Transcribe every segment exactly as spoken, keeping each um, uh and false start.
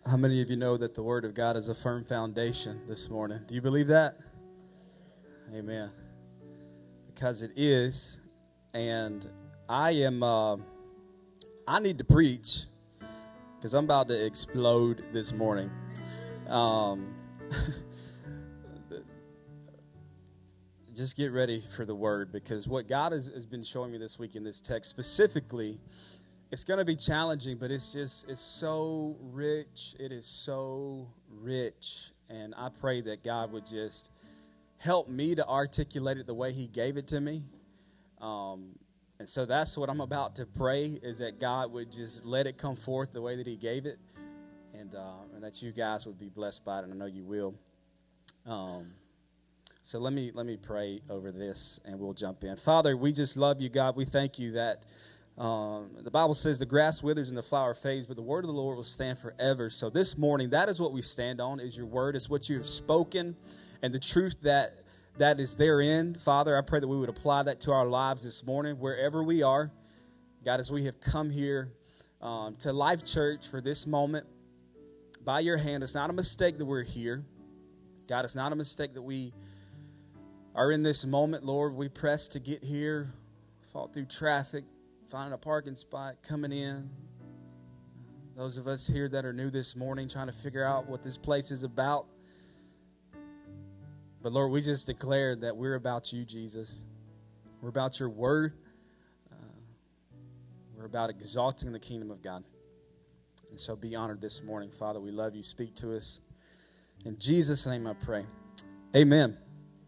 How many of you know that the Word of God is a firm foundation this morning? Do you believe that? Amen. Because it is, and I am, uh, I need to preach because I'm about to explode this morning. Um, just get ready for the Word, because what God has, has been showing me this week in this text specifically, it's going to be challenging, but it's just, it's so rich. It is so rich. And I pray that God would just help me to articulate it the way he gave it to me. Um, and so that's what I'm about to pray, is that God would just let it come forth the way that he gave it. And, uh, and that you guys would be blessed by it, and I know you will. Um, so let me, let me pray over this, and we'll jump in. Father, we just love you, God. We thank you that Um, the Bible says the grass withers and the flower fades, but the word of the Lord will stand forever. So this morning, that is what we stand on, is your word. It's what you have spoken and the truth that that is therein. Father, I pray that we would apply that to our lives this morning, wherever we are. God, as we have come here um, to Life Church for this moment, by your hand, it's not a mistake that we're here. God, it's not a mistake that we are in this moment, Lord. We press to get here, fought through traffic, finding a parking spot, coming in. Those of us here that are new this morning, trying to figure out what this place is about. But Lord, we just declare that we're about you, Jesus. We're about your word. Uh, we're about exalting the kingdom of God. And so be honored this morning, Father. We love you. Speak to us. In Jesus' name I pray. Amen.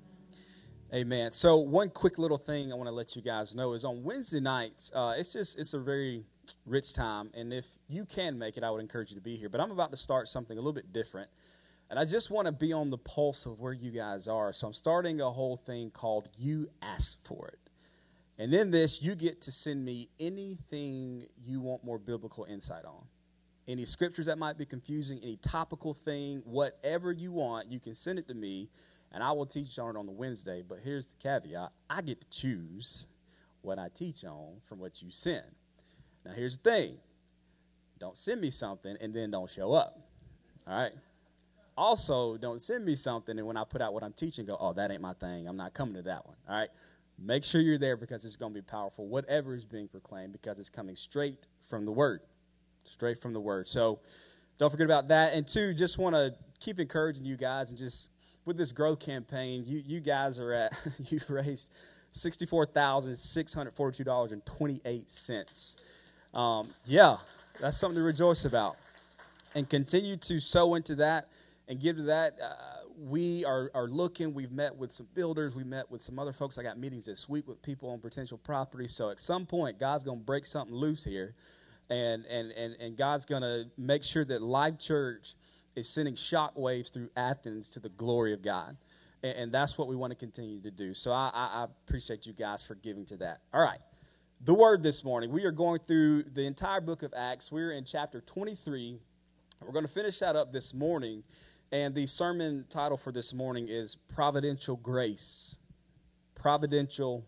Amen. So one quick little thing I want to let you guys know is on Wednesday nights, uh, it's just, it's a very rich time. And if you can make it, I would encourage you to be here. But I'm about to start something a little bit different. And I just want to be on the pulse of where you guys are. So I'm starting a whole thing called You Asked For It. And in this, you get to send me anything you want more biblical insight on. Any scriptures that might be confusing, any topical thing, whatever you want, you can send it to me. And I will teach on it on the Wednesday, but here's the caveat. I get to choose what I teach on from what you send. Now, here's the thing. Don't send me something and then don't show up. All right? Also, don't send me something and when I put out what I'm teaching, go, oh, that ain't my thing. I'm not coming to that one. All right? Make sure you're there because it's going to be powerful, whatever is being proclaimed, because it's coming straight from the Word. Straight from the Word. So don't forget about that. And two, just want to keep encouraging you guys and just, with this growth campaign, you, you guys are at, you've raised sixty-four thousand six hundred forty-two dollars and twenty-eight cents. Um, yeah, that's something to rejoice about. And continue to sow into that and give to that. Uh, we are, are looking. We've met with some builders. We met with some other folks. I got meetings this week with people on potential property. So at some point, God's going to break something loose here. And, and, and, and God's going to make sure that Life Church is sending shock waves through Athens to the glory of God. And, and that's what we want to continue to do. So I, I, I appreciate you guys for giving to that. All right. The word this morning. We are going through the entire book of Acts. We're in chapter twenty-three. We're going to finish that up this morning. And the sermon title for this morning is Providential Grace. Providential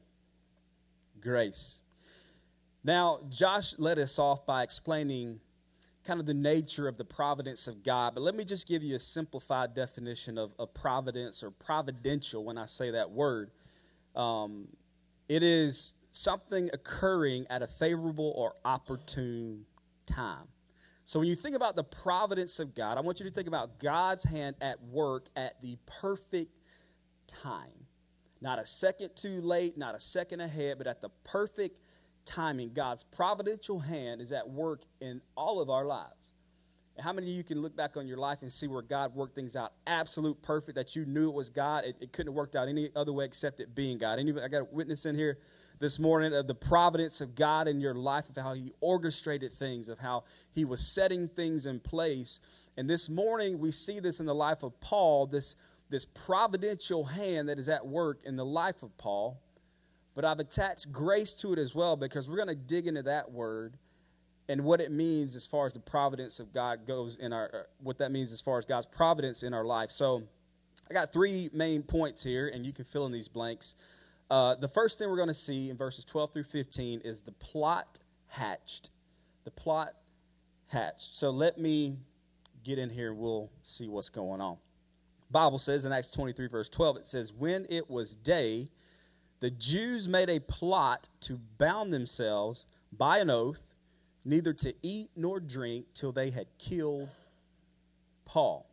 Grace. Now, Josh led us off by explaining kind of the nature of the providence of God. But let me just give you a simplified definition of, of providence or providential when I say that word. Um, it is something occurring at a favorable or opportune time. So when you think about the providence of God, I want you to think about God's hand at work at the perfect time. Not a second too late, not a second ahead, but at the perfect timing. God's providential hand is at work in all of our lives. And how many of you can look back on your life and see where God worked things out absolute perfect, that you knew it was God? It, it couldn't have worked out any other way except it being God. Anybody, I got a witness in here this morning of the providence of God in your life, of how he orchestrated things, of how he was setting things in place. And this morning we see this in the life of Paul, this, this providential hand that is at work in the life of Paul. But I've attached grace to it as well, because we're going to dig into that word and what it means as far as the providence of God goes in our, what that means as far as God's providence in our life. So I got three main points here, and you can fill in these blanks. Uh, the first thing we're going to see in verses twelve through fifteen is the plot hatched. The plot hatched. So let me get in here and we'll see what's going on. Bible says in Acts twenty-three, verse twelve, it says, when it was day, the Jews made a plot to bound themselves by an oath, neither to eat nor drink till they had killed Paul.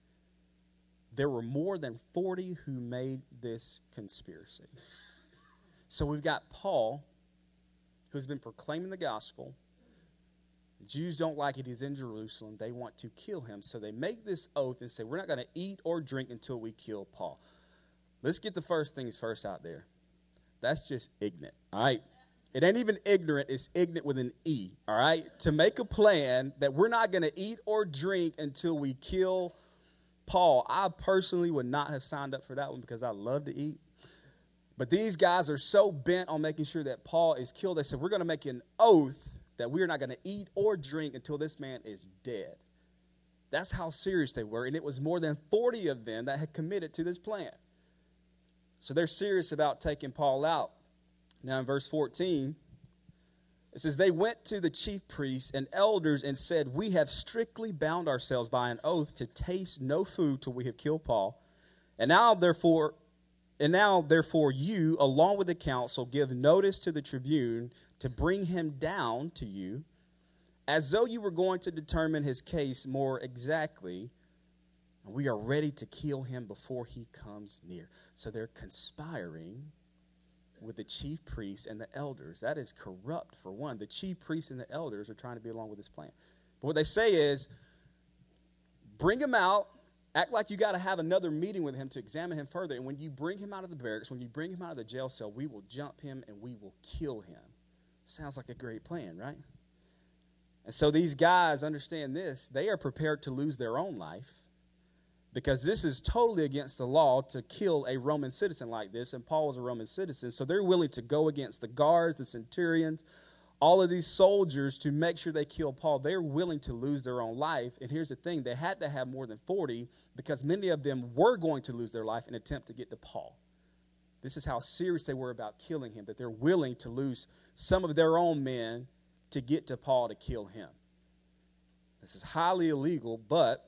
There were more than forty who made this conspiracy. So we've got Paul, who's been proclaiming the gospel. The Jews don't like it. He's in Jerusalem. They want to kill him. So they make this oath and say, we're not going to eat or drink until we kill Paul. Let's get the first things first out there. That's just ignorant, all right? It ain't even ignorant. It's ignorant with an E, all right? To make a plan that we're not going to eat or drink until we kill Paul. I personally would not have signed up for that one because I love to eat. But these guys are so bent on making sure that Paul is killed. They said, we're going to make an oath that we are not going to eat or drink until this man is dead. That's how serious they were. And it was more than forty of them that had committed to this plan. So they're serious about taking Paul out. Now in verse fourteen, it says, they went to the chief priests and elders and said, we have strictly bound ourselves by an oath to taste no food till we have killed Paul. And now, therefore, and now, therefore, you, along with the council, give notice to the tribune to bring him down to you, as though you were going to determine his case more exactly. And we are ready to kill him before he comes near. So they're conspiring with the chief priests and the elders. That is corrupt, for one. The chief priests and the elders are trying to be along with this plan. But what they say is, bring him out, act like you got to have another meeting with him to examine him further. And when you bring him out of the barracks, when you bring him out of the jail cell, we will jump him and we will kill him. Sounds like a great plan, right? And so these guys understand this. They are prepared to lose their own life, because this is totally against the law to kill a Roman citizen like this, and Paul was a Roman citizen, so they're willing to go against the guards, the centurions, all of these soldiers to make sure they kill Paul. They're willing to lose their own life, and here's the thing, they had to have more than forty, because many of them were going to lose their life in an attempt to get to Paul. This is how serious they were about killing him, that they're willing to lose some of their own men to get to Paul to kill him. This is highly illegal, but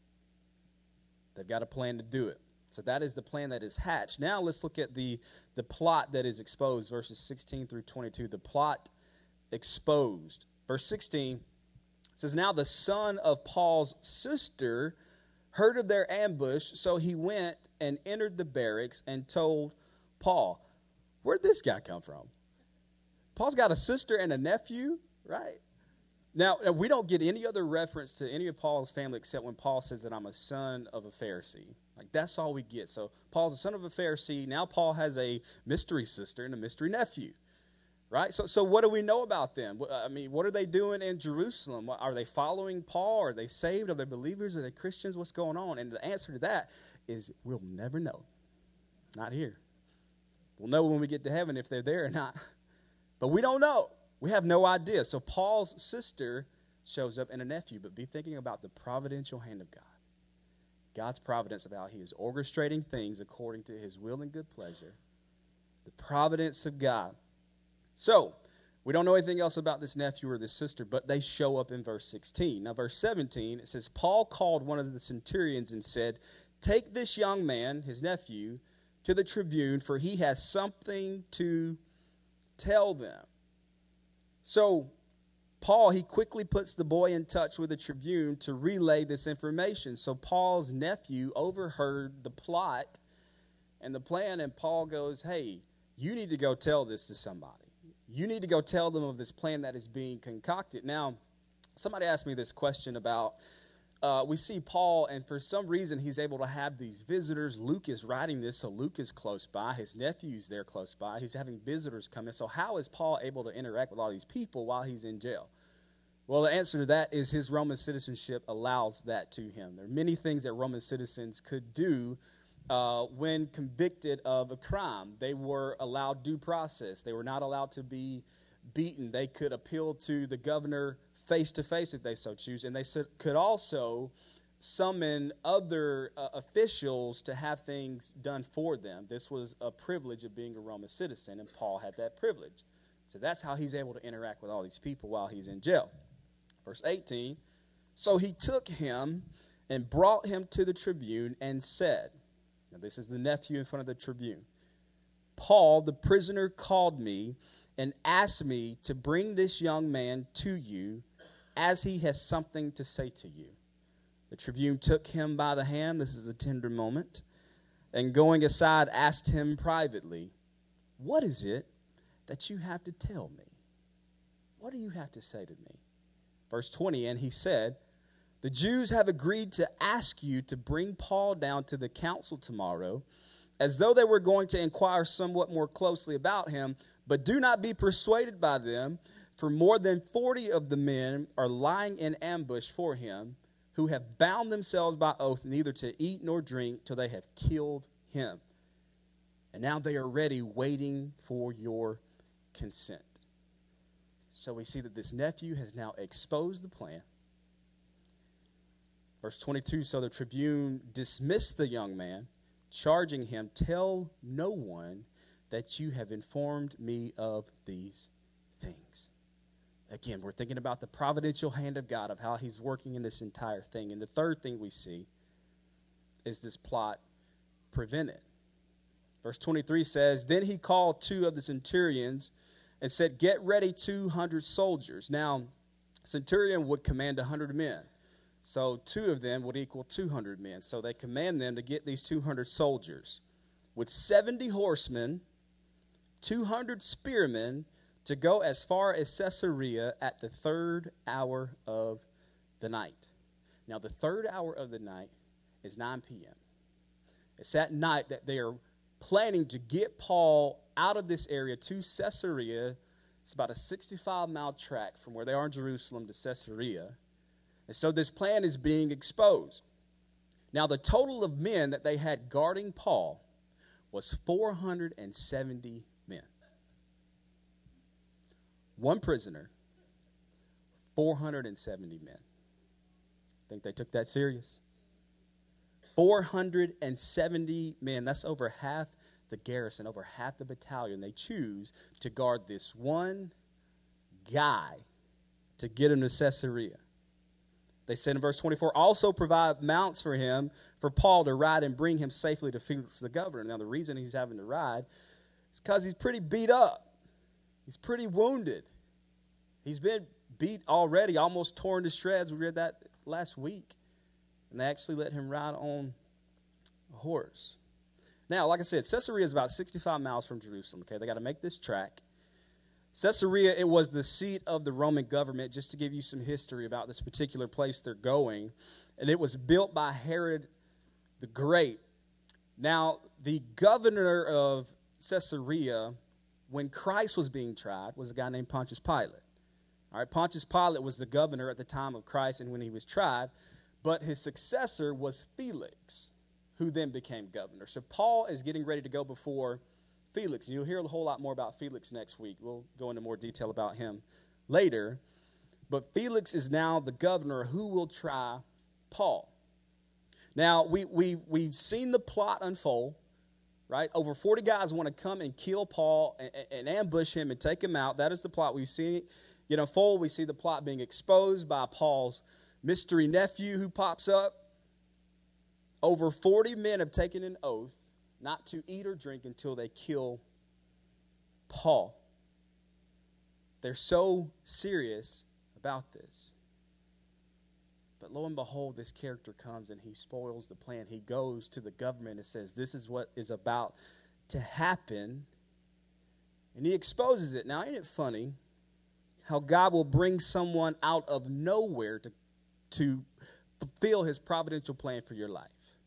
they've got a plan to do it. So that is the plan that is hatched. Now let's look at the, the plot that is exposed, verses sixteen through twenty-two. The plot exposed. Verse sixteen says, now the son of Paul's sister heard of their ambush, so he went and entered the barracks and told Paul. Where'd this guy come from? Paul's got a sister and a nephew, right? Now, we don't get any other reference to any of Paul's family except when Paul says that I'm a son of a Pharisee. Like, that's all we get. So Paul's a son of a Pharisee. Now Paul has a mystery sister and a mystery nephew, right? So, so what do we know about them? I mean, what are they doing in Jerusalem? Are they following Paul? Are they saved? Are they believers? Are they Christians? What's going on? And the answer to that is we'll never know. Not here. We'll know when we get to heaven if they're there or not. But we don't know. We have no idea. So Paul's sister shows up and a nephew, but be thinking about the providential hand of God. God's providence of how he is orchestrating things according to his will and good pleasure. The providence of God. So, we don't know anything else about this nephew or this sister, but they show up in verse sixteen. Now, verse seventeen, it says, Paul called one of the centurions and said, take this young man, his nephew, to the tribune, for he has something to tell them. So, Paul, he quickly puts the boy in touch with the tribune to relay this information. So, Paul's nephew overheard the plot and the plan, and Paul goes, hey, you need to go tell this to somebody. You need to go tell them of this plan that is being concocted. Now, somebody asked me this question about, uh, we see Paul, and for some reason he's able to have these visitors. Luke is writing this, so Luke is close by. His nephew's there close by. He's having visitors come in. So how is Paul able to interact with all these people while he's in jail? Well, the answer to that is his Roman citizenship allows that to him. There are many things that Roman citizens could do uh, when convicted of a crime. They were allowed due process. They were not allowed to be beaten. They could appeal to the governor face-to-face if they so choose, and they could also summon other uh, officials to have things done for them. This was a privilege of being a Roman citizen, and Paul had that privilege. So that's how he's able to interact with all these people while he's in jail. Verse eighteen So he took him and brought him to the tribune and said, now this is the nephew in front of the tribune, Paul, the prisoner, called me and asked me to bring this young man to you as he has something to say to you. The tribune took him by the hand, this is a tender moment, and going aside asked him privately, what is it that you have to tell me? What do you have to say to me? Verse twenty, and he said, the Jews have agreed to ask you to bring Paul down to the council tomorrow, as though they were going to inquire somewhat more closely about him, but do not be persuaded by them, for more than forty of the men are lying in ambush for him, who have bound themselves by oath neither to eat nor drink till they have killed him. And now they are ready, waiting for your consent. So we see that this nephew has now exposed the plan. Verse twenty-two, so the tribune dismissed the young man, charging him, tell no one that you have informed me of these things. Again, we're thinking about the providential hand of God, of how he's working in this entire thing. And the third thing we see is this plot prevented. Verse twenty-three says, then he called two of the centurions and said, get ready two hundred soldiers. Now, centurion would command one hundred men. So two of them would equal two hundred men. So they command them to get these two hundred soldiers with seventy horsemen, two hundred spearmen, to go as far as Caesarea at the third hour of the night. Now, the third hour of the night is nine p.m. It's at night that they are planning to get Paul out of this area to Caesarea. It's about a sixty-five mile track from where they are in Jerusalem to Caesarea. And so this plan is being exposed. Now, the total of men that they had guarding Paul was four hundred seventy men. One prisoner, four hundred seventy men. Think they took that serious? four hundred seventy men. That's over half the garrison, over half the battalion. They choose to guard this one guy to get him to Caesarea. They said in verse twenty-four, also provide mounts for him, for Paul to ride and bring him safely to Felix the governor. Now, the reason he's having to ride is because he's pretty beat up. He's pretty wounded. He's been beat already, almost torn to shreds. We read that last week. And they actually let him ride on a horse. Now, like I said, Caesarea is about sixty-five miles from Jerusalem. Okay, they got to make this track. Caesarea, it was the seat of the Roman government, just to give you some history about this particular place they're going. And it was built by Herod the Great. Now, the governor of Caesarea, when Christ was being tried, was a guy named Pontius Pilate. All right, Pontius Pilate was the governor at the time of Christ and when he was tried. But his successor was Felix, who then became governor. So Paul is getting ready to go before Felix. And you'll hear a whole lot more about Felix next week. We'll go into more detail about him later. But Felix is now the governor who will try Paul. Now, we, we, we've seen the plot unfold, right? Over forty guys want to come and kill Paul and, and ambush him and take him out. That is the plot. We've seen it unfold. We see the plot being exposed by Paul's mystery nephew who pops up. Over forty men have taken an oath not to eat or drink until they kill Paul. They're so serious about this. But lo and behold, this character comes and he spoils the plan. He goes to the government and says, this is what is about to happen. And he exposes it. Now, ain't it funny how God will bring someone out of nowhere to, to fulfill his providential plan for your life?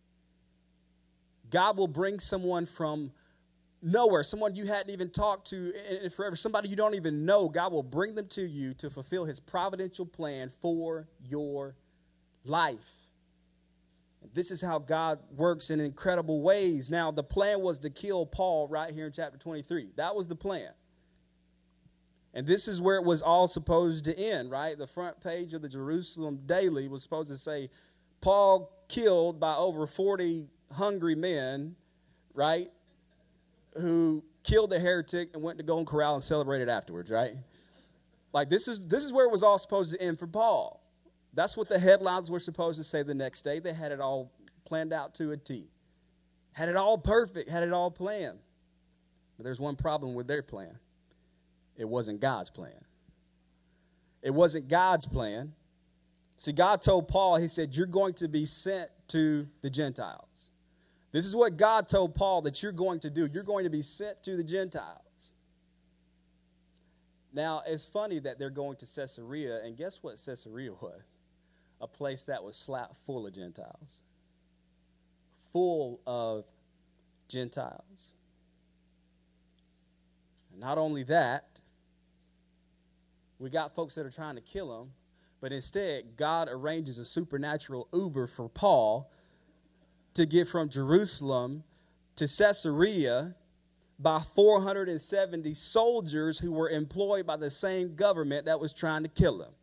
God will bring someone from nowhere, someone you hadn't even talked to in forever, somebody you don't even know. God will bring them to you to fulfill his providential plan for your life. And this is how God works in incredible ways. Now, the plan was to kill Paul right here in chapter twenty-three. That was the plan. And this is where it was all supposed to end, right? The front page of the Jerusalem Daily was supposed to say, Paul killed by over forty hungry men, right, who killed the heretic and went to Golden Corral and celebrated afterwards, right? Like, this is this is where it was all supposed to end for Paul. That's what the headlines were supposed to say the next day. They had it all planned out to a T. Had it all perfect, had it all planned. But there's one problem with their plan. It wasn't God's plan. It wasn't God's plan. See, God told Paul, he said, you're going to be sent to the Gentiles. This is what God told Paul that you're going to do. You're going to be sent to the Gentiles. Now, it's funny that they're going to Caesarea, and guess what Caesarea was? A place that was slap full of Gentiles. Full of Gentiles. And not only that, we got folks that are trying to kill him, but instead, God arranges a supernatural Uber for Paul to get from Jerusalem to Caesarea by four hundred seventy soldiers who were employed by the same government that was trying to kill him.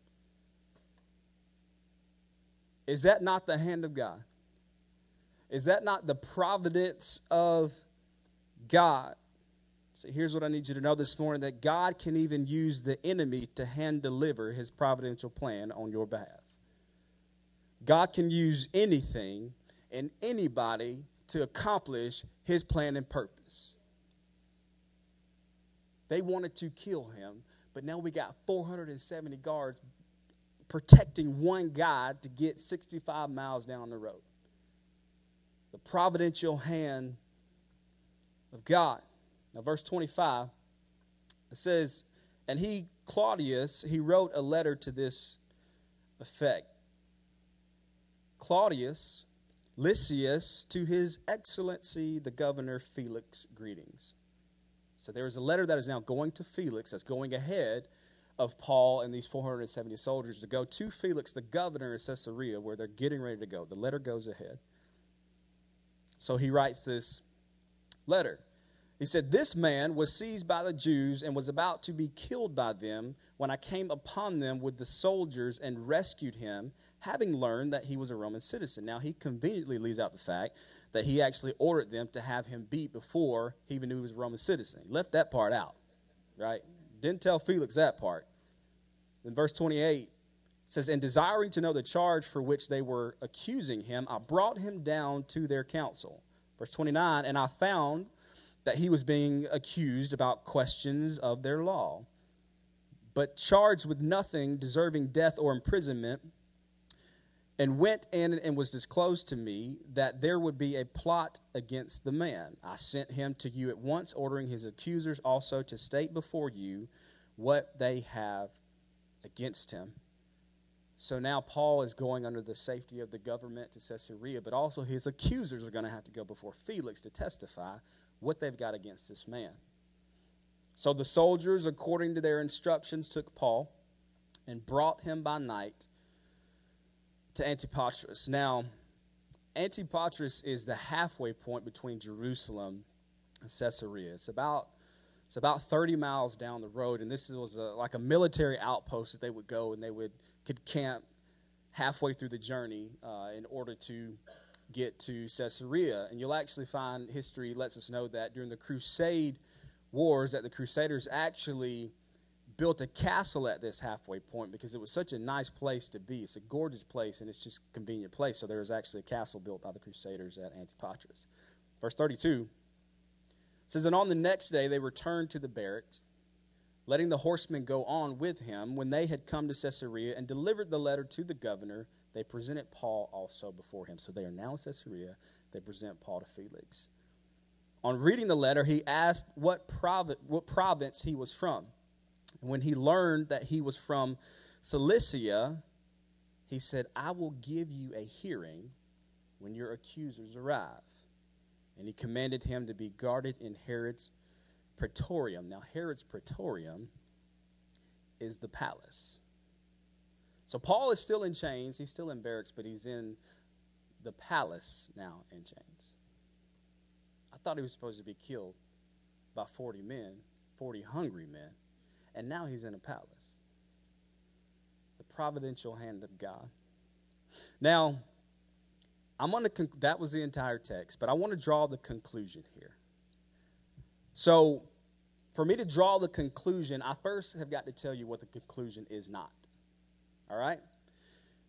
Is that not the hand of God? Is that not the providence of God? So here's what I need you to know this morning, that God can even use the enemy to hand deliver his providential plan on your behalf. God can use anything and anybody to accomplish his plan and purpose. They wanted to kill him, but now we got four hundred seventy guards protecting one guy to get sixty-five miles down the road. The providential hand of God. Now, verse twenty-five, it says, and he, Claudius, he wrote a letter to this effect. Claudius, Lysias, to his excellency, the governor Felix, greetings. So there is a letter that is now going to Felix, that's going ahead of Paul and these four hundred seventy soldiers to go to Felix, the governor of Caesarea, where they're getting ready to go. The letter goes ahead. So he writes this letter. He said, this man was seized by the Jews and was about to be killed by them when I came upon them with the soldiers and rescued him, having learned that he was a Roman citizen. Now, he conveniently leaves out the fact that he actually ordered them to have him beat before he even knew he was a Roman citizen. He left that part out, right? Didn't tell Felix that part. In verse twenty-eight, it says, and desiring to know the charge for which they were accusing him, I brought him down to their council. Verse twenty-nine, and I found that he was being accused about questions of their law, but charged with nothing deserving death or imprisonment, and went in and was disclosed to me that there would be a plot against the man. I sent him to you at once, ordering his accusers also to state before you what they have against him. So now Paul is going under the safety of the government to Caesarea, but also his accusers are going to have to go before Felix to testify what they've got against this man. So the soldiers, according to their instructions, took Paul and brought him by night to Antipatris. Now, Antipatris is the halfway point between Jerusalem and Caesarea. It's about it's about thirty miles down the road, and this was a, like a military outpost that they would go and they would could camp halfway through the journey uh, in order to get to Caesarea. And you'll actually find history lets us know that during the Crusade Wars that the Crusaders actually built a castle at this halfway point because it was such a nice place to be. It's a gorgeous place, and it's just a convenient place. So there was actually a castle built by the Crusaders at Antipatris. Verse thirty-two says, and on the next day they returned to the barracks, letting the horsemen go on with him. When they had come to Caesarea and delivered the letter to the governor, they presented Paul also before him. So they are now in Caesarea. They present Paul to Felix. On reading the letter, he asked what, provi- what province he was from. And when he learned that he was from Cilicia, he said, I will give you a hearing when your accusers arrive. And he commanded him to be guarded in Herod's praetorium. Now, Herod's praetorium is the palace. So Paul is still in chains. He's still in barracks, but he's in the palace now in chains. I thought he was supposed to be killed by forty men, forty hungry men, and now he's in a palace. The providential hand of God. Now, I'm going to conc- that was the entire text, but I want to draw the conclusion here. So, for me to draw the conclusion, I first have got to tell you what the conclusion is not. All right?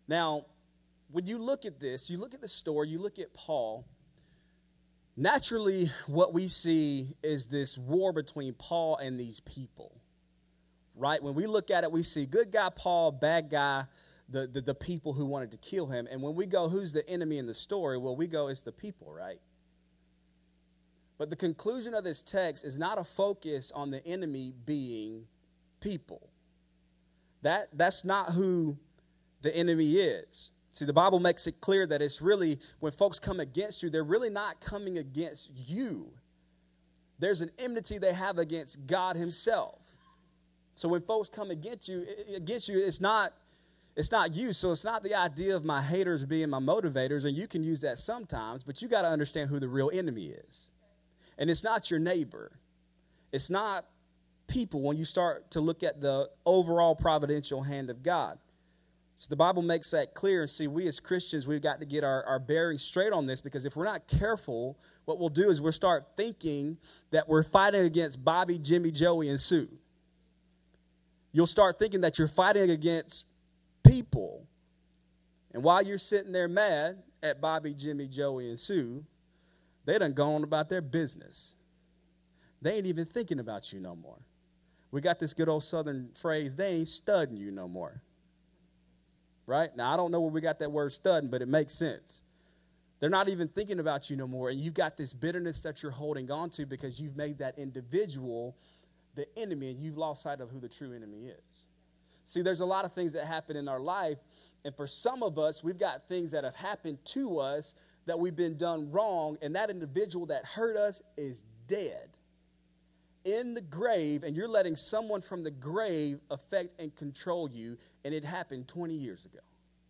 Now, when you look at this, you look at the story, you look at Paul, naturally what we see is this war between Paul and these people, right? When we look at it, we see good guy Paul, bad guy, the, the, the people who wanted to kill him. And when we go, who's the enemy in the story? Well, we go, it's the people, right? But the conclusion of this text is not a focus on the enemy being people. That, that's not who the enemy is. See, the Bible makes it clear that it's really, when folks come against you, they're really not coming against you. There's an enmity they have against God himself. So when folks come against you, against you, it's not, it's not you. So it's not the idea of my haters being my motivators, and you can use that sometimes, but you got to understand who the real enemy is. And it's not your neighbor. It's not people when you start to look at the overall providential hand of God. So the Bible makes that clear. And see, we as Christians, we've got to get our, our bearings straight on this, because if we're not careful, what we'll do is we'll start thinking that we're fighting against Bobby, Jimmy, Joey, and Sue. You'll start thinking that you're fighting against people. And while you're sitting there mad at Bobby, Jimmy, Joey, and Sue, they done gone about their business. They ain't even thinking about you no more. We got this good old Southern phrase, they ain't studying you no more. Right? Now, I don't know where we got that word studying, but it makes sense. They're not even thinking about you no more, and you've got this bitterness that you're holding on to because you've made that individual the enemy, and you've lost sight of who the true enemy is. See, there's a lot of things that happen in our life, and for some of us, we've got things that have happened to us that we've been done wrong, and that individual that hurt us is dead in the grave, and you're letting someone from the grave affect and control you, and it happened twenty years ago.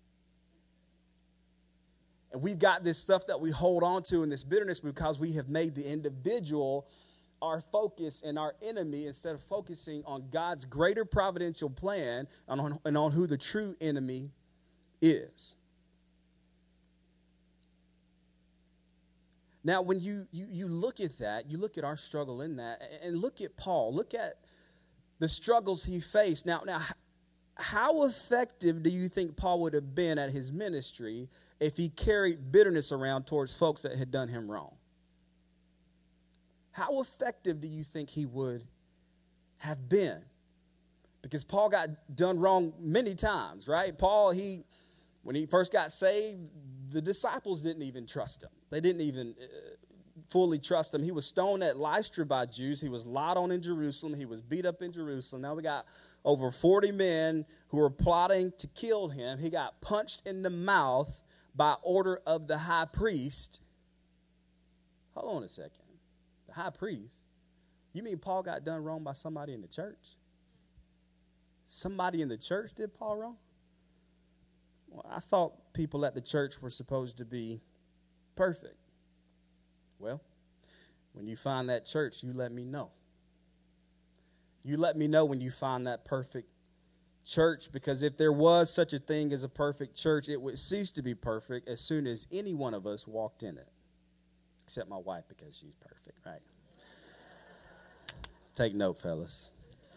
And we've got this stuff that we hold on to in this bitterness because we have made the individual our focus and our enemy instead of focusing on God's greater providential plan and on, and on who the true enemy is. Now, when you, you, you look at that, you look at our struggle in that, and look at Paul. Look at the struggles he faced. Now, now, how effective do you think Paul would have been at his ministry if he carried bitterness around towards folks that had done him wrong? How effective do you think he would have been? Because Paul got done wrong many times, right? Paul, he when he first got saved, the disciples didn't even trust him. They didn't even uh, fully trust him. He was stoned at Lystra by Jews. He was lied on in Jerusalem. He was beat up in Jerusalem. Now we got over forty men who were plotting to kill him. He got punched in the mouth by order of the high priest. Hold on a second. The high priest? You mean Paul got done wrong by somebody in the church? Somebody in the church did Paul wrong? Well, I thought people at the church were supposed to be perfect. Well, when you find that church, you let me know. You let me know when you find that perfect church, because if there was such a thing as a perfect church, it would cease to be perfect as soon as any one of us walked in it. Except my wife, because she's perfect, right? Take note, fellas.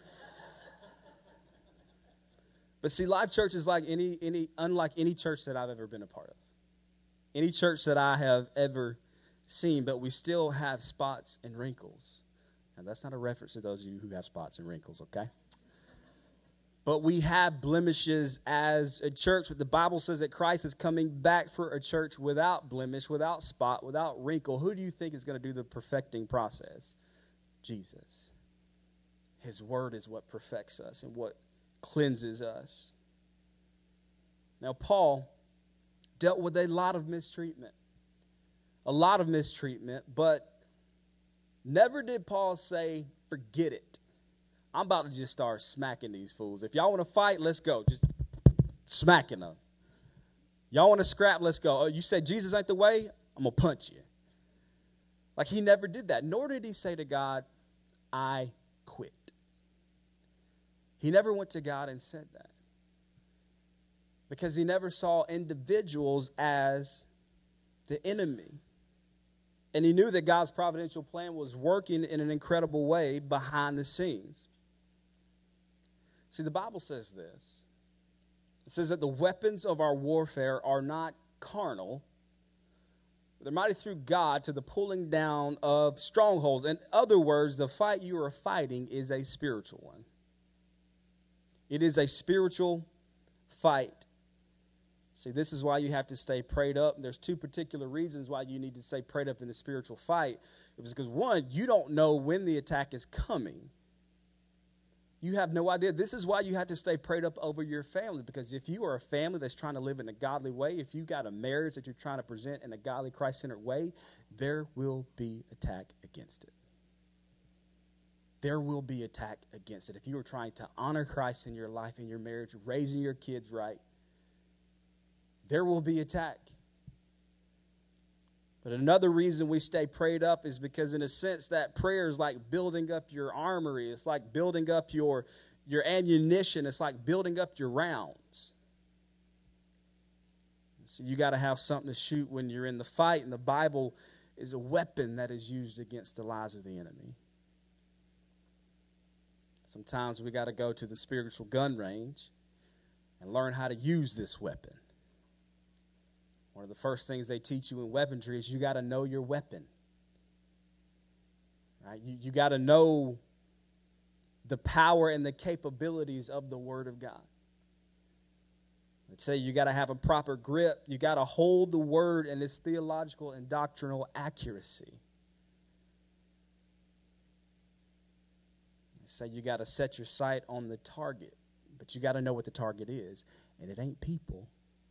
But see, Life Church is like any, any, unlike any church that I've ever been a part of. Any church that I have ever seen, but we still have spots and wrinkles. And that's not a reference to those of you who have spots and wrinkles, okay? But we have blemishes as a church. But the Bible says that Christ is coming back for a church without blemish, without spot, without wrinkle. Who do you think is going to do the perfecting process? Jesus. His word is what perfects us and what cleanses us. Now, Paul dealt with a lot of mistreatment. A lot of mistreatment, but never did Paul say, forget it. I'm about to just start smacking these fools. If y'all want to fight, let's go. Just smacking them. Y'all want to scrap, let's go. Oh, you said Jesus ain't the way? I'm going to punch you. Like, he never did that. Nor did he say to God, I quit. He never went to God and said that. Because he never saw individuals as the enemy. And he knew that God's providential plan was working in an incredible way behind the scenes. See, the Bible says this. It says that the weapons of our warfare are not carnal. They're mighty through God to the pulling down of strongholds. In other words, the fight you are fighting is a spiritual one. It is a spiritual fight. See, this is why you have to stay prayed up. There's two particular reasons why you need to stay prayed up in the spiritual fight. It was because, one, you don't know when the attack is coming. You have no idea. This is why you have to stay prayed up over your family, because if you are a family that's trying to live in a godly way, if you got a marriage that you're trying to present in a godly, Christ-centered way, there will be attack against it. There will be attack against it. If you are trying to honor Christ in your life, in your marriage, raising your kids right, there will be attack. But another reason we stay prayed up is because, in a sense, that prayer is like building up your armory. It's like building up your, your ammunition. It's like building up your rounds. So you got to have something to shoot when you're in the fight. And the Bible is a weapon that is used against the lies of the enemy. Sometimes we got to go to the spiritual gun range and learn how to use this weapon. One of the first things they teach you in weaponry is you got to know your weapon. Right? You, you got to know the power and the capabilities of the Word of God. Let's say you got to have a proper grip. You got to hold the Word in its theological and doctrinal accuracy. Let's say you got to set your sight on the target, but you got to know what the target is, and it ain't people.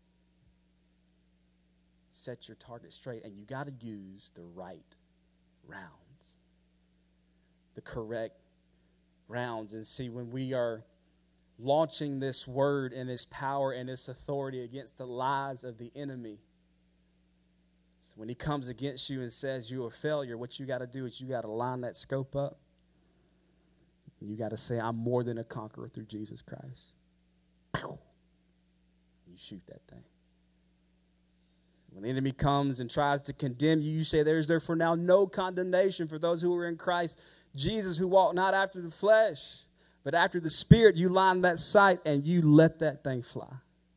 Set your target straight, and you got to use the right rounds, the correct rounds. And see, when we are launching this word and this power and this authority against the lies of the enemy, so when he comes against you and says you're a failure, what you got to do is you got to line that scope up. You got to say, I'm more than a conqueror through Jesus Christ. You shoot that thing. When the enemy comes and tries to condemn you, you say, there is therefore now no condemnation for those who are in Christ Jesus, who walk not after the flesh, but after the Spirit. You line that sight and you let that thing fly.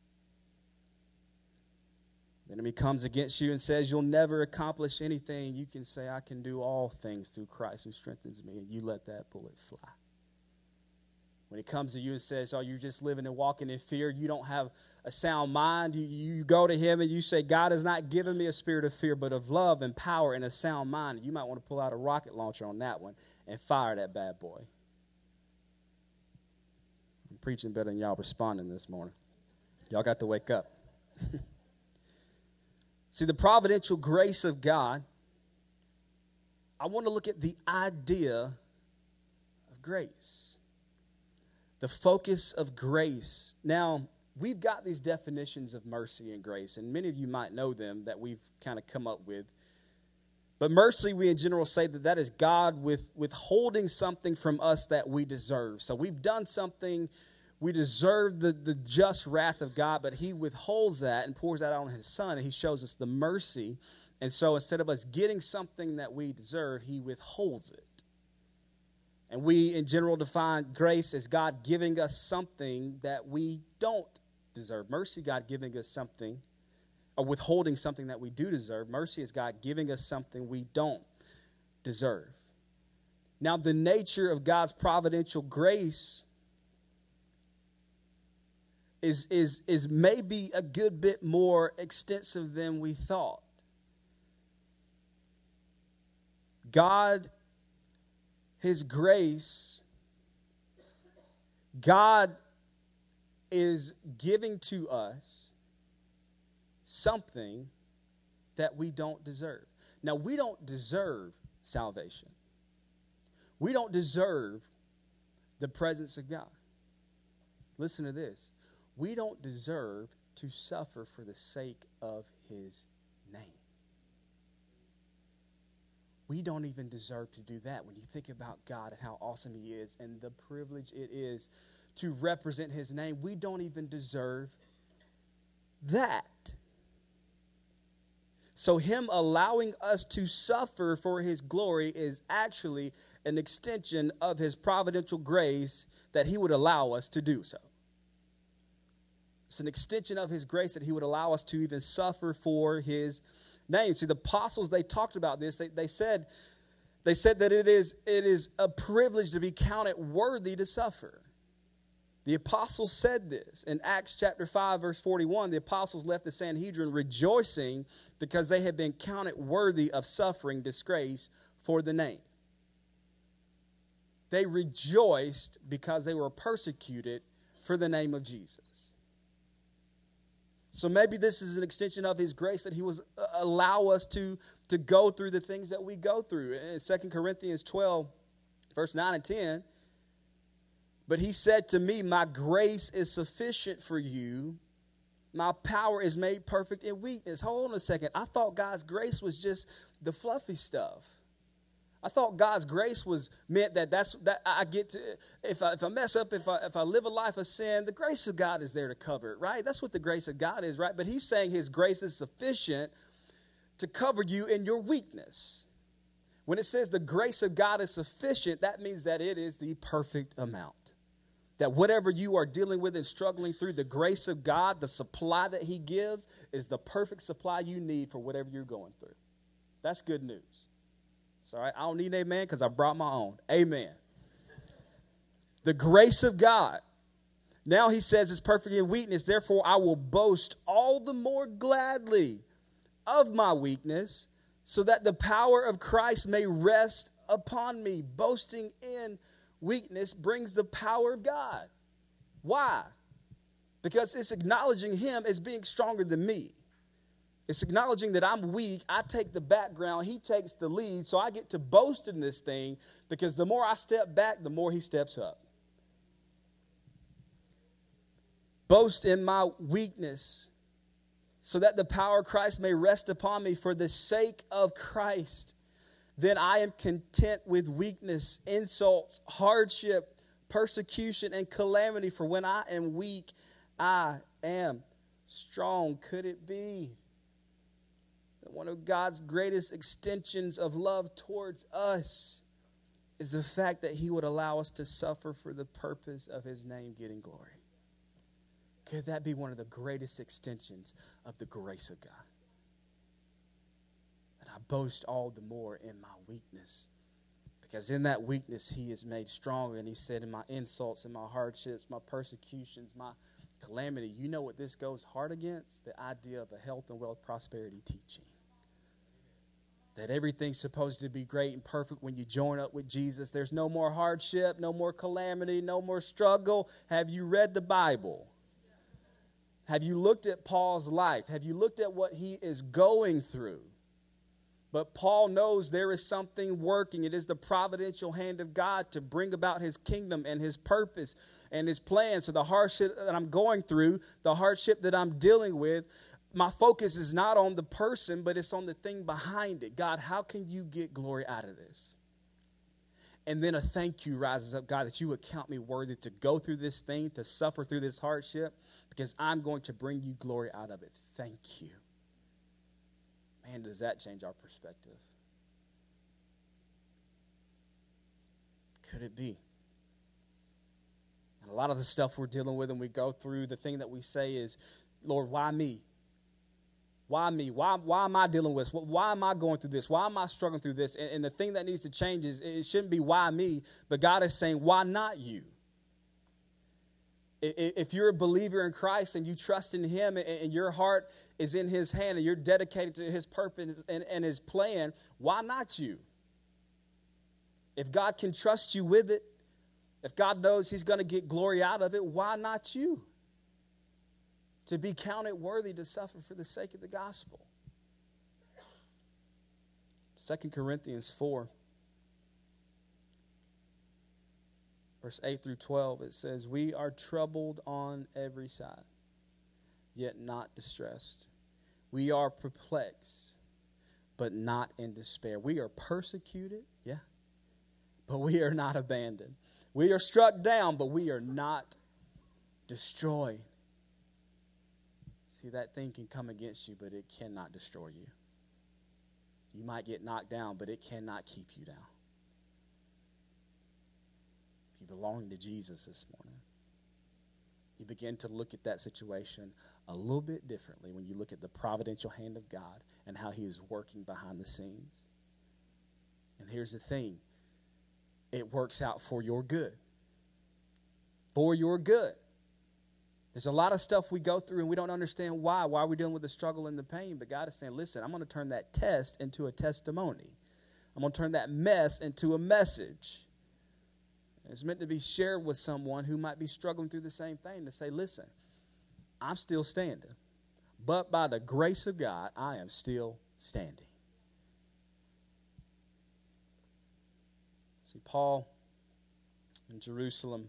The enemy comes against you and says you'll never accomplish anything. You can say, I can do all things through Christ who strengthens me, and you let that bullet fly. When he comes to you and says, oh, you're just living and walking in fear, you don't have a sound mind, you, you go to him and you say, God has not given me a spirit of fear, but of love and power and a sound mind. You might want to pull out a rocket launcher on that one and fire that bad boy. I'm preaching better than y'all responding this morning. Y'all got to wake up. See, the providential grace of God, I want to look at the idea of grace. The focus of grace. Now, we've got these definitions of mercy and grace, and many of you might know them that we've kind of come up with. But mercy, we in general say that that is God with withholding something from us that we deserve. So we've done something, we deserve the, the just wrath of God, but he withholds that and pours that out on his son, and he shows us the mercy. And so instead of us getting something that we deserve, he withholds it. And we, in general, define grace as God giving us something that we don't deserve. Mercy, God giving us something, or withholding something that we do deserve. Mercy is God giving us something we don't deserve. Now, the nature of God's providential grace is, is, is maybe a good bit more extensive than we thought. God, his grace, God is giving to us something that we don't deserve. Now, we don't deserve salvation. We don't deserve the presence of God. Listen to this. We don't deserve to suffer for the sake of his name. We don't even deserve to do that. When you think about God and how awesome he is and the privilege it is to represent his name, we don't even deserve that. So him allowing us to suffer for his glory is actually an extension of his providential grace that he would allow us to do so. It's an extension of his grace that he would allow us to even suffer for his name. See, the apostles, they talked about this. They, they said they said that it is, it is a privilege to be counted worthy to suffer. The apostles said this. In Acts chapter five, verse forty-one, the apostles left the Sanhedrin rejoicing because they had been counted worthy of suffering disgrace for the name. They rejoiced because they were persecuted for the name of Jesus. So maybe this is an extension of his grace that he was uh, allow us to, to go through the things that we go through. In Second Corinthians twelve, verse nine and ten, but he said to me, my grace is sufficient for you. My power is made perfect in weakness. Hold on a second. I thought God's grace was just the fluffy stuff. I thought God's grace was meant that that's that I get to, if I, if I mess up, if I, if I live a life of sin, the grace of God is there to cover it, right? That's what the grace of God is, right? But he's saying his grace is sufficient to cover you in your weakness. When it says the grace of God is sufficient, that means that it is the perfect amount. That whatever you are dealing with and struggling through, the grace of God, the supply that he gives, is the perfect supply you need for whatever you're going through. That's good news. It's all right. I don't need an amen because I brought my own. Amen. The grace of God. Now he says it's perfect in weakness. Therefore, I will boast all the more gladly of my weakness, so that the power of Christ may rest upon me. Boasting in weakness brings the power of God. Why? Because it's acknowledging him as being stronger than me. It's acknowledging that I'm weak. I take the background. He takes the lead. So I get to boast in this thing, because the more I step back, the more he steps up. Boast in my weakness, so that the power of Christ may rest upon me. For the sake of Christ, then I am content with weakness, insults, hardship, persecution, and calamity. For when I am weak, I am strong. Could it be that one of God's greatest extensions of love towards us is the fact that he would allow us to suffer for the purpose of his name getting glory? Could that be one of the greatest extensions of the grace of God? That I boast all the more in my weakness, because in that weakness he is made stronger. And he said, in my insults, in my hardships, my persecutions, my calamity. You know what this goes hard against? The idea of a health and wealth prosperity teaching. That everything's supposed to be great and perfect when you join up with Jesus. There's no more hardship, no more calamity, no more struggle. Have you read the Bible? Have you looked at Paul's life? Have you looked at what he is going through? But Paul knows there is something working. It is the providential hand of God to bring about his kingdom and his purpose and his plan. So the hardship that I'm going through, the hardship that I'm dealing with, my focus is not on the person, but it's on the thing behind it. God, how can you get glory out of this? And then a thank you rises up, God, that you would count me worthy to go through this thing, to suffer through this hardship, because I'm going to bring you glory out of it. Thank you. Man, does that change our perspective? Could it be? And a lot of the stuff we're dealing with and we go through, the thing that we say is, Lord, why me? Why me? Why, why am I dealing with this? Why am I going through this? Why am I struggling through this? And, and the thing that needs to change is, it shouldn't be why me, but God is saying, why not you? If you're a believer in Christ and you trust in him and your heart is in his hand and you're dedicated to his purpose and, and his plan, why not you? If God can trust you with it, if God knows he's going to get glory out of it, why not you? To be counted worthy to suffer for the sake of the gospel. Second Corinthians four, verse eight through twelve, it says, we are troubled on every side, yet not distressed. We are perplexed, but not in despair. We are persecuted, yeah, but we are not abandoned. We are struck down, but we are not destroyed. See, that thing can come against you, but it cannot destroy you. You might get knocked down, but it cannot keep you down. If you belong to Jesus this morning, you begin to look at that situation a little bit differently when you look at the providential hand of God and how he is working behind the scenes. And here's the thing. It works out for your good. For your good. There's a lot of stuff we go through and we don't understand why. Why we're dealing with the struggle and the pain. But God is saying, listen, I'm going to turn that test into a testimony. I'm going to turn that mess into a message. It's meant to be shared with someone who might be struggling through the same thing, to say, listen, I'm still standing. But by the grace of God, I am still standing. See, Paul in Jerusalem,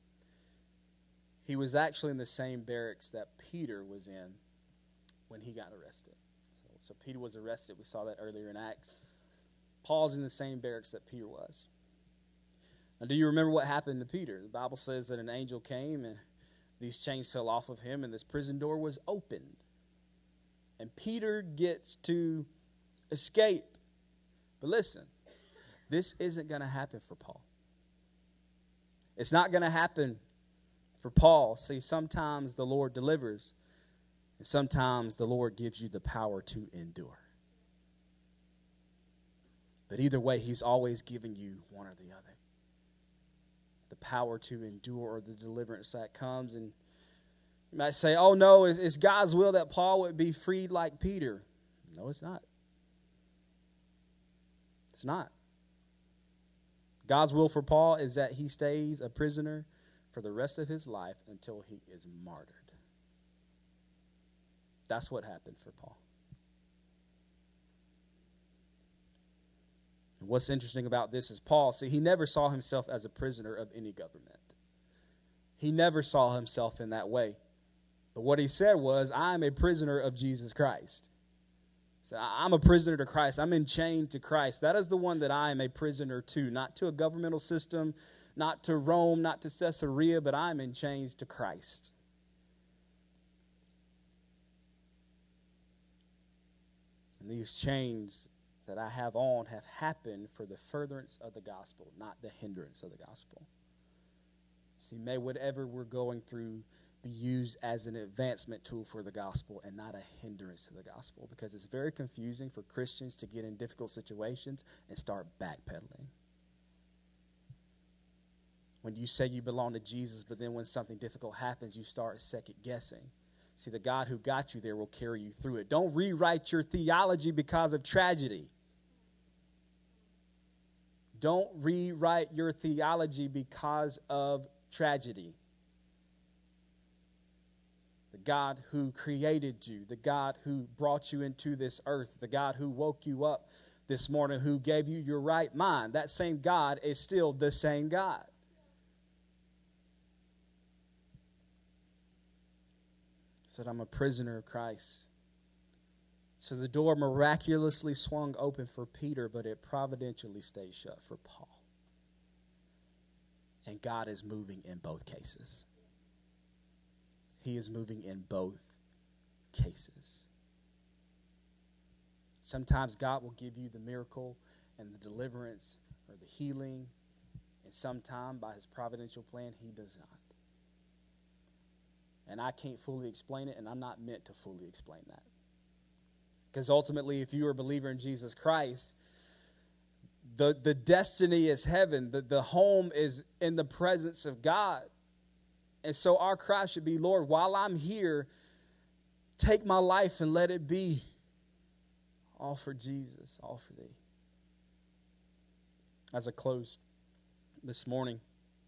he was actually in the same barracks that Peter was in when he got arrested. So, so Peter was arrested. We saw that earlier in Acts. Paul's in the same barracks that Peter was. Now, do you remember what happened to Peter? The Bible says that an angel came and these chains fell off of him and this prison door was opened. And Peter gets to escape. But listen, this isn't going to happen for Paul. It's not going to happen for Paul. See, sometimes the Lord delivers, and sometimes the Lord gives you the power to endure. But either way, he's always giving you one or the other. The power to endure or the deliverance that comes. And you might say, oh no, it's, it's God's will that Paul would be freed like Peter. No, it's not. It's not. God's will for Paul is that he stays a prisoner for the rest of his life until he is martyred. That's what happened for Paul. And what's interesting about this is Paul, see, he never saw himself as a prisoner of any government. He never saw himself in that way. But what he said was, I am a prisoner of Jesus Christ. So I'm a prisoner to Christ. I'm enchained to Christ. That is the one that I am a prisoner to, not to a governmental system, not to Rome, not to Caesarea, but I'm enchained to Christ. And these chains that I have on have happened for the furtherance of the gospel, not the hindrance of the gospel. See, may whatever we're going through be used as an advancement tool for the gospel and not a hindrance to the gospel, because it's very confusing for Christians to get in difficult situations and start backpedaling. When you say you belong to Jesus, but then when something difficult happens, you start second guessing. See, the God who got you there will carry you through it. Don't rewrite your theology because of tragedy. Don't rewrite your theology because of tragedy. The God who created you, the God who brought you into this earth, the God who woke you up this morning, who gave you your right mind, that same God is still the same God. He said, I'm a prisoner of Christ. So the door miraculously swung open for Peter, but it providentially stayed shut for Paul. And God is moving in both cases. He is moving in both cases. Sometimes God will give you the miracle and the deliverance or the healing, and sometime by his providential plan, he does not. And I can't fully explain it, and I'm not meant to fully explain that. Because ultimately, if you are a believer in Jesus Christ, the, the destiny is heaven. The, the home is in the presence of God. And so our cry should be, Lord, while I'm here, take my life and let it be all for Jesus, all for thee. As I close this morning,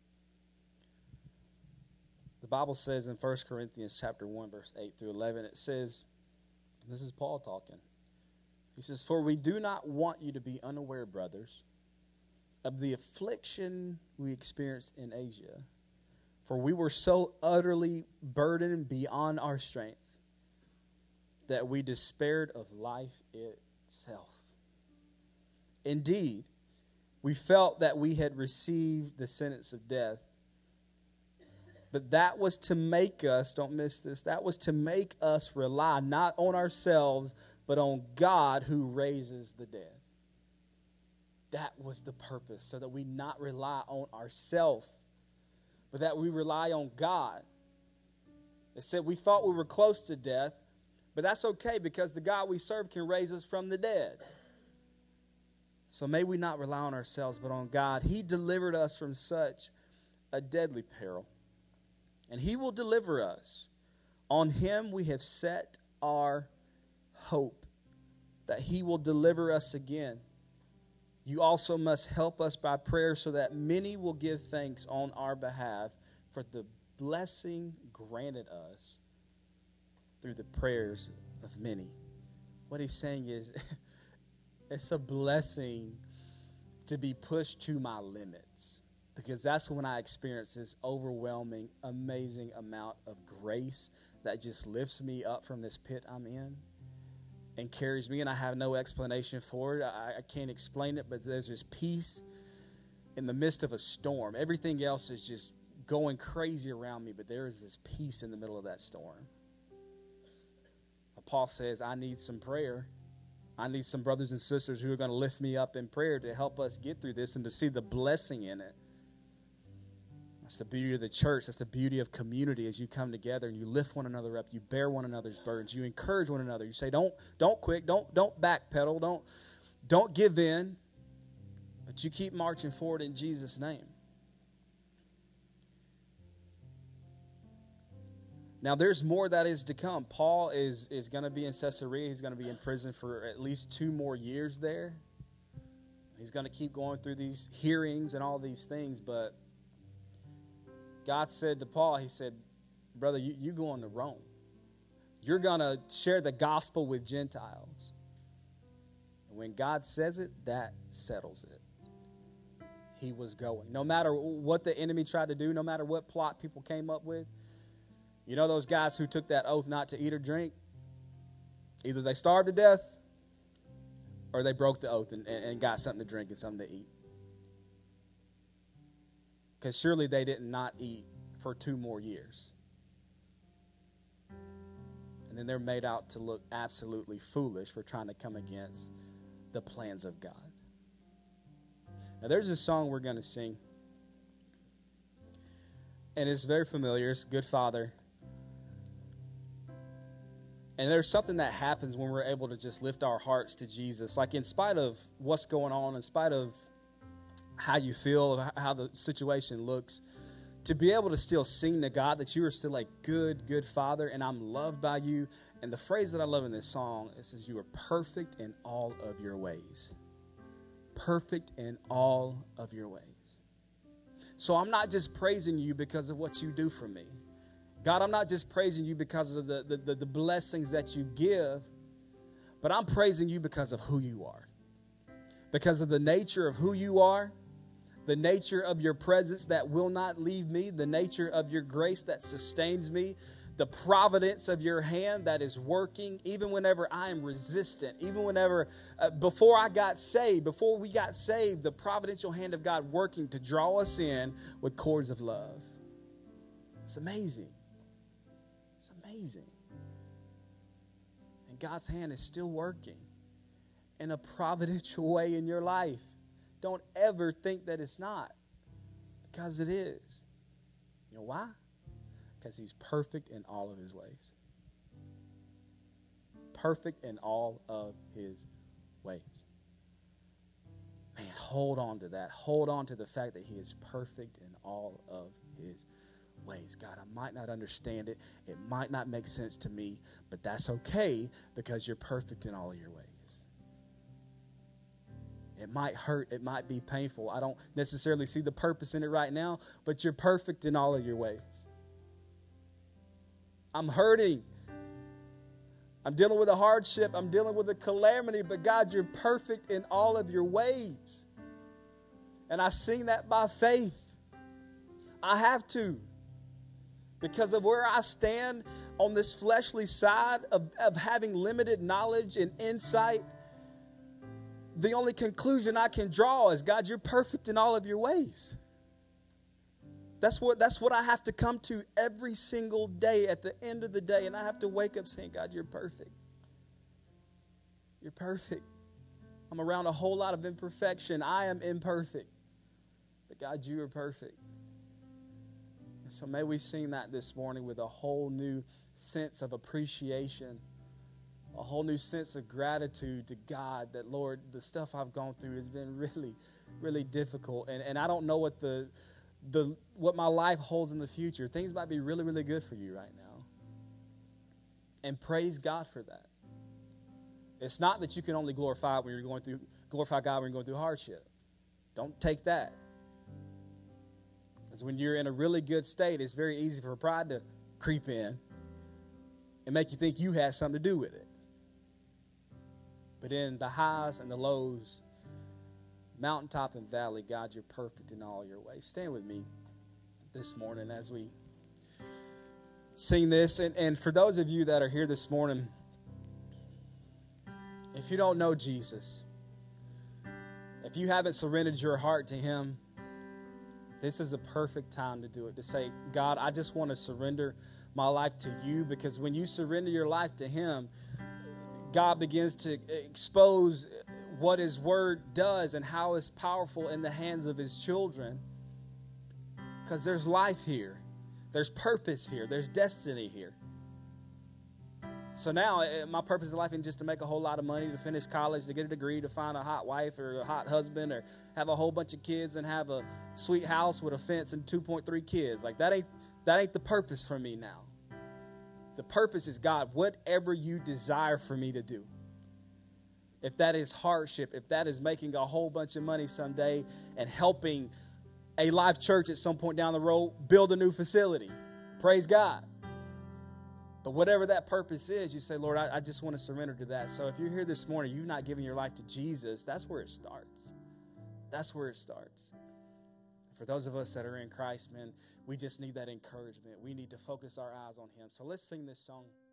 the Bible says in First Corinthians chapter one, verse eight through eleven, it says, this is Paul talking. He says, for we do not want you to be unaware, brothers, of the affliction we experienced in Asia. For we were so utterly burdened beyond our strength that we despaired of life itself. Indeed, we felt that we had received the sentence of death. But that was to make us, don't miss this, that was to make us rely not on ourselves, but on God who raises the dead. That was the purpose, so that we not rely on ourselves, but that we rely on God It said we thought we were close to death, but that's okay because the God we serve can raise us from the dead. So may we not rely on ourselves, but on God. He delivered us from such a deadly peril, and He will deliver us. On Him we have set our hope, that He will deliver us again. You also must help us by prayer so that many will give thanks on our behalf for the blessing granted us through the prayers of many. What he's saying is, it's a blessing to be pushed to my limits, because that's when I experience this overwhelming, amazing amount of grace that just lifts me up from this pit I'm in and carries me, and I have no explanation for it. I, I can't explain it, but there's this peace in the midst of a storm. Everything else is just going crazy around me, but there is this peace in the middle of that storm. Paul says, I need some prayer. I need some brothers and sisters who are going to lift me up in prayer to help us get through this and to see the blessing in it. That's the beauty of the church. That's the beauty of community as you come together and you lift one another up. You bear one another's burdens. You encourage one another. You say, don't, don't quit. Don't, don't backpedal. Don't, don't give in. But you keep marching forward in Jesus' name. Now, there's more that is to come. Paul is, is going to be in Caesarea. He's going to be in prison for at least two more years there. He's going to keep going through these hearings and all these things, but God said to Paul, he said, brother, you, you going to Rome. You're going to share the gospel with Gentiles. And when God says it, that settles it. He was going. No matter what the enemy tried to do, no matter what plot people came up with, you know those guys who took that oath not to eat or drink? Either they starved to death or they broke the oath and, and, and got something to drink and something to eat. Because surely they did not eat for two more years. And then they're made out to look absolutely foolish for trying to come against the plans of God. Now there's a song we're going to sing. And it's very familiar. It's Good Father. And there's something that happens when we're able to just lift our hearts to Jesus. Like in spite of what's going on, in spite of how you feel, how the situation looks, to be able to still sing to God that you are still a good, good Father and I'm loved by you. And the phrase that I love in this song, it says, you are perfect in all of your ways. Perfect in all of your ways. So I'm not just praising you because of what you do for me. God, I'm not just praising you because of the, the, the blessings that you give, but I'm praising you because of who you are. Because of the nature of who you are, the nature of your presence that will not leave me, the nature of your grace that sustains me, the providence of your hand that is working even whenever I am resistant, even whenever, uh, before I got saved, before we got saved, the providential hand of God working to draw us in with cords of love. It's amazing. Amazing. And God's hand is still working in a providential way in your life. Don't ever think that it's not, because it is. You know why? Because He's perfect in all of His ways. Perfect in all of His ways. Man, hold on to that. Hold on to the fact that He is perfect in all of His ways. God, I might not understand it. It might not make sense to me, but that's okay because you're perfect in all of your ways. It might hurt. It might be painful. I don't necessarily see the purpose in it right now, but you're perfect in all of your ways. I'm hurting. I'm dealing with a hardship. I'm dealing with a calamity, but God, you're perfect in all of your ways. And I sing that by faith. I have to. Because of where I stand on this fleshly side of, of having limited knowledge and insight, the only conclusion I can draw is, God, you're perfect in all of your ways. That's what, that's what I have to come to every single day at the end of the day. And I have to wake up saying, God, you're perfect. You're perfect. I'm around a whole lot of imperfection. I am imperfect. But God, you are perfect. So may we sing that this morning with a whole new sense of appreciation, a whole new sense of gratitude to God that, Lord, the stuff I've gone through has been really, really difficult. And, and I don't know what the the what my life holds in the future. Things might be really, really good for you right now. And praise God for that. It's not that you can only glorify when you're going through glorify God when you're going through hardship. Don't take that. Because when you're in a really good state, it's very easy for pride to creep in and make you think you had something to do with it. But in the highs and the lows, mountaintop and valley, God, you're perfect in all your ways. Stand with me this morning as we sing this. And, and for those of you that are here this morning, if you don't know Jesus, if you haven't surrendered your heart to Him, this is a perfect time to do it. To say, God, I just want to surrender my life to you, because when you surrender your life to Him, God begins to expose what His Word does and how it's powerful in the hands of His children. Because there's life here. There's purpose here. There's destiny here. So now my purpose in life isn't just to make a whole lot of money, to finish college, to get a degree, to find a hot wife or a hot husband, or have a whole bunch of kids and have a sweet house with a fence and two point three kids. Like that ain't that ain't the purpose for me now. The purpose is, God, whatever you desire for me to do. If that is hardship, if that is making a whole bunch of money someday and helping a life church at some point down the road build a new facility, praise God. But whatever that purpose is, you say, Lord, I, I just want to surrender to that. So if you're here this morning, you've not given your life to Jesus, that's where it starts. That's where it starts. For those of us that are in Christ, man, we just need that encouragement. We need to focus our eyes on Him. So let's sing this song.